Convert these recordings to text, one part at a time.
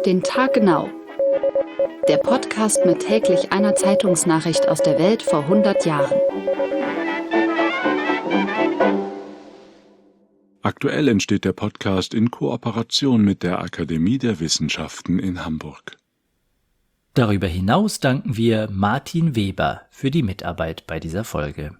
den Tag genau. Der Podcast mit täglich einer Zeitungsnachricht aus der Welt vor 100 Jahren. Aktuell entsteht der Podcast in Kooperation mit der Akademie der Wissenschaften in Hamburg. Darüber hinaus danken wir Martin Weber für die Mitarbeit bei dieser Folge.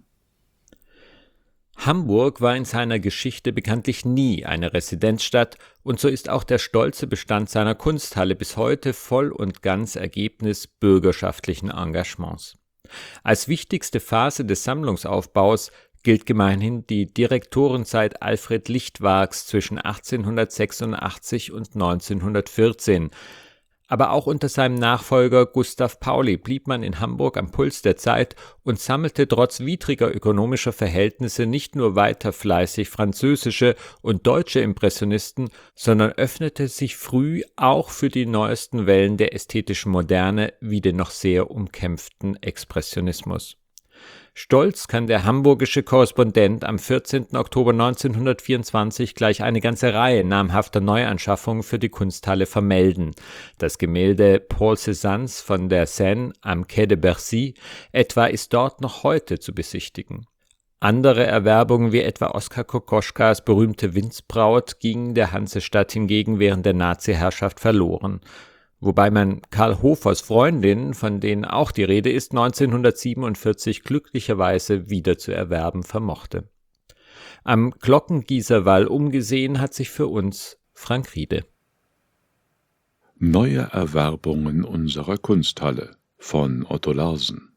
Hamburg war in seiner Geschichte bekanntlich nie eine Residenzstadt und so ist auch der stolze Bestand seiner Kunsthalle bis heute voll und ganz Ergebnis bürgerschaftlichen Engagements. Als wichtigste Phase des Sammlungsaufbaus gilt gemeinhin die Direktorenzeit Alfred Lichtwarks zwischen 1886 und 1914. Aber auch unter seinem Nachfolger Gustav Pauli blieb man in Hamburg am Puls der Zeit und sammelte trotz widriger ökonomischer Verhältnisse nicht nur weiter fleißig französische und deutsche Impressionisten, sondern öffnete sich früh auch für die neuesten Wellen der ästhetischen Moderne wie den noch sehr umkämpften Expressionismus. Stolz kann der hamburgische Korrespondent am 14. Oktober 1924 gleich eine ganze Reihe namhafter Neuanschaffungen für die Kunsthalle vermelden. Das Gemälde Paul Cézannes von der Seine am Quai de Bercy etwa ist dort noch heute zu besichtigen. Andere Erwerbungen wie etwa Oskar Kokoschkas berühmte Windsbraut gingen der Hansestadt hingegen während der Nazi-Herrschaft verloren. Wobei man Karl Hofers Freundinnen, von denen auch die Rede ist, 1947 glücklicherweise wieder zu erwerben vermochte. Am Glockengießerwall umgesehen hat sich für uns Frank Riede. Neue Erwerbungen unserer Kunsthalle von Otto Larsen.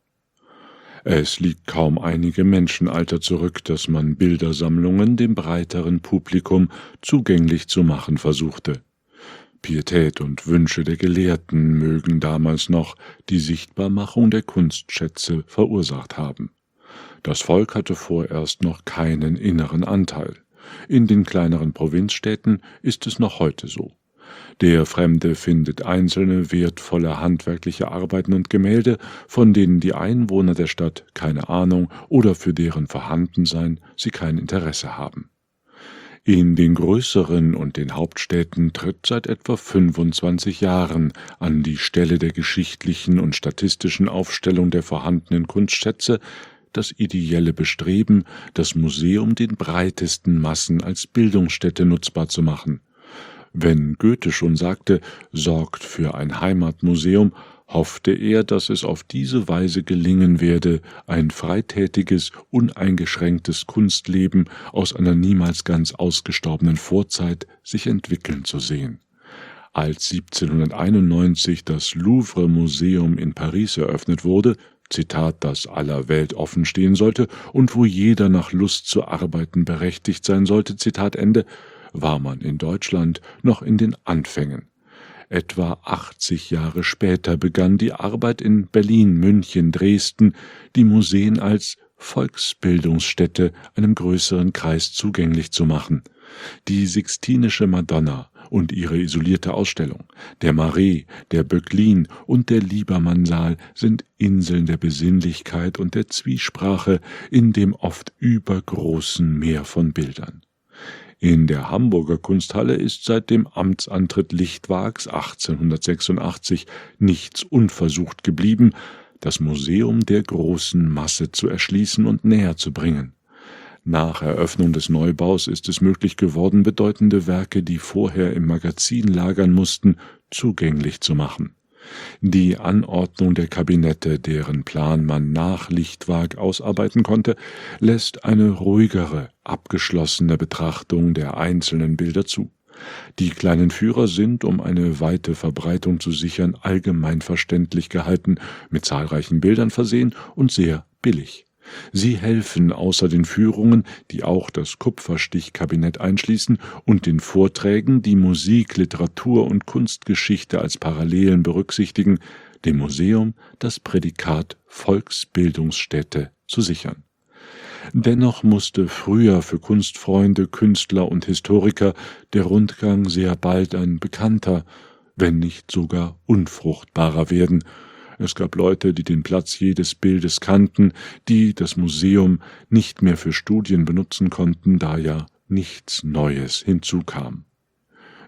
Es liegt kaum einige Menschenalter zurück, dass man Bildersammlungen dem breiteren Publikum zugänglich zu machen versuchte. Pietät und Wünsche der Gelehrten mögen damals noch die Sichtbarmachung der Kunstschätze verursacht haben. Das Volk hatte vorerst noch keinen inneren Anteil. In den kleineren Provinzstädten ist es noch heute so. Der Fremde findet einzelne wertvolle handwerkliche Arbeiten und Gemälde, von denen die Einwohner der Stadt keine Ahnung oder für deren Vorhandensein sie kein Interesse haben. In den größeren und den Hauptstädten tritt seit etwa 25 Jahren an die Stelle der geschichtlichen und statistischen Aufstellung der vorhandenen Kunstschätze das ideelle Bestreben, das Museum den breitesten Massen als Bildungsstätte nutzbar zu machen. Wenn Goethe schon sagte, sorgt für ein Heimatmuseum, hoffte er, dass es auf diese Weise gelingen werde, ein freitätiges, uneingeschränktes Kunstleben aus einer niemals ganz ausgestorbenen Vorzeit sich entwickeln zu sehen. Als 1791 das Louvre-Museum in Paris eröffnet wurde, Zitat, das aller Welt offen stehen sollte und wo jeder nach Lust zu arbeiten berechtigt sein sollte, Zitat Ende, war man in Deutschland noch in den Anfängen. Etwa 80 Jahre später begann die Arbeit in Berlin, München, Dresden, die Museen als Volksbildungsstätte einem größeren Kreis zugänglich zu machen. Die Sixtinische Madonna und ihre isolierte Ausstellung, der Marais, der Böcklin und der Liebermannsaal sind Inseln der Besinnlichkeit und der Zwiesprache in dem oft übergroßen Meer von Bildern. In der Hamburger Kunsthalle ist seit dem Amtsantritt Lichtwarks 1886 nichts unversucht geblieben, das Museum der großen Masse zu erschließen und näher zu bringen. Nach Eröffnung des Neubaus ist es möglich geworden, bedeutende Werke, die vorher im Magazin lagern mussten, zugänglich zu machen. Die Anordnung der Kabinette, deren Plan man nach Lichtwark ausarbeiten konnte, lässt eine ruhigere, abgeschlossene Betrachtung der einzelnen Bilder zu. Die kleinen Führer sind, um eine weite Verbreitung zu sichern, allgemein verständlich gehalten, mit zahlreichen Bildern versehen und sehr billig. Sie helfen außer den Führungen, die auch das Kupferstichkabinett einschließen, und den Vorträgen, die Musik, Literatur und Kunstgeschichte als Parallelen berücksichtigen, dem Museum das Prädikat Volksbildungsstätte zu sichern. Dennoch musste früher für Kunstfreunde, Künstler und Historiker der Rundgang sehr bald ein bekannter, wenn nicht sogar unfruchtbarer werden. Es gab Leute, die den Platz jedes Bildes kannten, die das Museum nicht mehr für Studien benutzen konnten, da ja nichts Neues hinzukam.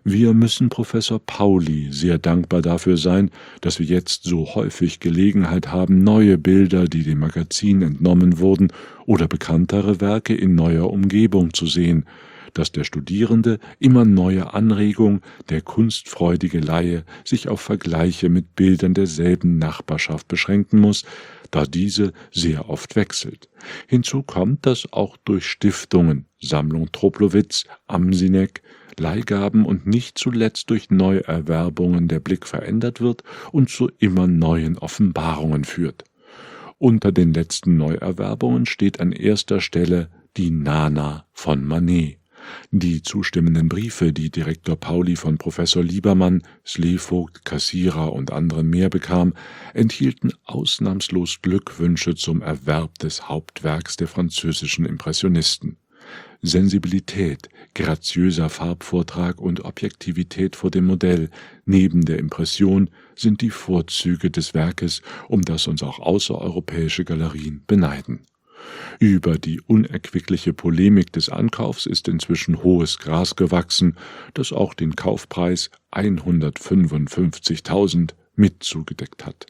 Wir müssen Professor Pauli sehr dankbar dafür sein, dass wir jetzt so häufig Gelegenheit haben, neue Bilder, die dem Magazin entnommen wurden, oder bekanntere Werke in neuer Umgebung zu sehen, dass der Studierende immer neue Anregungen, der kunstfreudige Laie sich auf Vergleiche mit Bildern derselben Nachbarschaft beschränken muss, da diese sehr oft wechselt. Hinzu kommt, dass auch durch Stiftungen, Sammlung Troplowitz, Amsinek, Leihgaben und nicht zuletzt durch Neuerwerbungen der Blick verändert wird und zu immer neuen Offenbarungen führt. Unter den letzten Neuerwerbungen steht an erster Stelle die Nana von Manet. Die zustimmenden Briefe, die Direktor Pauli von Professor Liebermann, Slevogt, Kassierer und anderen mehr bekam, enthielten ausnahmslos Glückwünsche zum Erwerb des Hauptwerks der französischen Impressionisten. Sensibilität, graziöser Farbvortrag und Objektivität vor dem Modell neben der Impression sind die Vorzüge des Werkes, um das uns auch außereuropäische Galerien beneiden. Über die unerquickliche Polemik des Ankaufs ist inzwischen hohes Gras gewachsen, das auch den Kaufpreis 155.000 mit zugedeckt hat.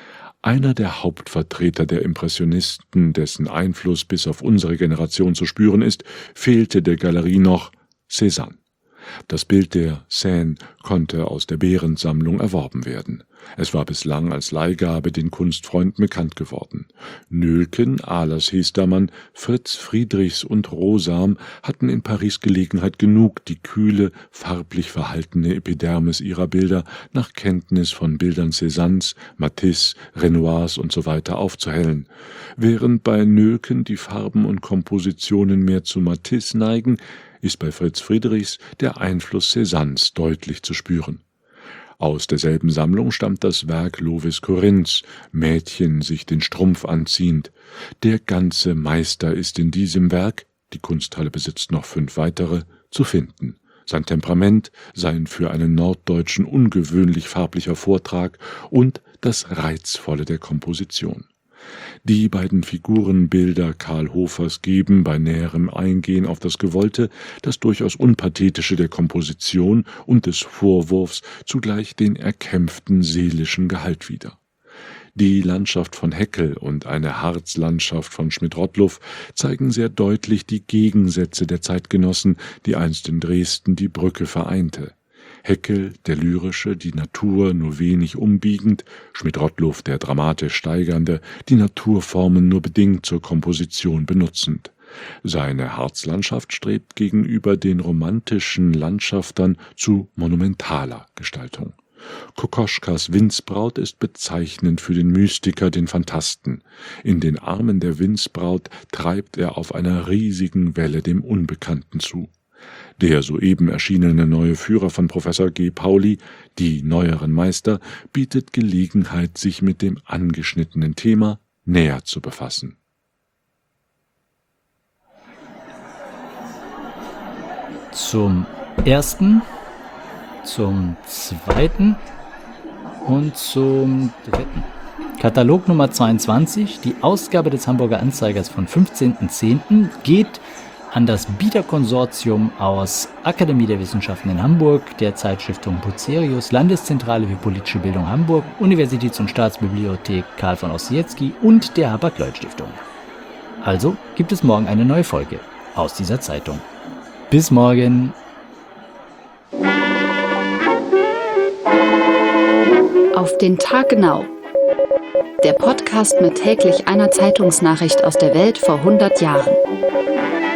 Einer der Hauptvertreter der Impressionisten, dessen Einfluss bis auf unsere Generation zu spüren ist, fehlte der Galerie noch: Cézanne. Das Bild der Seine konnte aus der Behrendt-Sammlung erworben werden. Es war bislang als Leihgabe den Kunstfreunden bekannt geworden. Nölken, Ahlers Hestermann, Fritz Friedrichs und Rosam hatten in Paris Gelegenheit genug, die kühle, farblich verhaltene Epidermis ihrer Bilder nach Kenntnis von Bildern Cézannes, Matisse, Renoirs usw. aufzuhellen. Während bei Nölken die Farben und Kompositionen mehr zu Matisse neigen, ist bei Fritz Friedrichs der Einfluss Cézannes deutlich zu spüren. Aus derselben Sammlung stammt das Werk Lovis Corinths, Mädchen sich den Strumpf anziehend. Der ganze Meister ist in diesem Werk, die Kunsthalle besitzt noch 5 weitere, zu finden. Sein Temperament, sein für einen Norddeutschen ungewöhnlich farblicher Vortrag und das Reizvolle der Komposition. Die beiden Figurenbilder Karl Hofers geben bei näherem Eingehen auf das Gewollte, das durchaus Unpathetische der Komposition und des Vorwurfs zugleich den erkämpften seelischen Gehalt wider. Die Landschaft von Heckel und eine Harzlandschaft von Schmidt-Rottluff zeigen sehr deutlich die Gegensätze der Zeitgenossen, die einst in Dresden die Brücke vereinte. Heckel, der lyrische, die Natur nur wenig umbiegend, Schmidt-Rottluff, der dramatisch steigernde, die Naturformen nur bedingt zur Komposition benutzend. Seine Harzlandschaft strebt gegenüber den romantischen Landschaftern zu monumentaler Gestaltung. Kokoschkas Windsbraut ist bezeichnend für den Mystiker, den Phantasten. In den Armen der Windsbraut treibt er auf einer riesigen Welle dem Unbekannten zu. Der soeben erschienene neue Führer von Professor G. Pauli, die neueren Meister, bietet Gelegenheit, sich mit dem angeschnittenen Thema näher zu befassen. Zum ersten, zum zweiten und zum dritten. Katalog Nummer 22, die Ausgabe des Hamburger Anzeigers von 15.10. geht an das Bieterkonsortium aus Akademie der Wissenschaften in Hamburg, der Zeitstiftung Bucerius, Landeszentrale für politische Bildung Hamburg, Universitäts- und Staatsbibliothek Karl von Ossietzky und der Hapag-Lloyd-Stiftung. Also gibt es morgen eine neue Folge aus dieser Zeitung. Bis morgen! Auf den Tag genau. Der Podcast mit täglich einer Zeitungsnachricht aus der Welt vor 100 Jahren.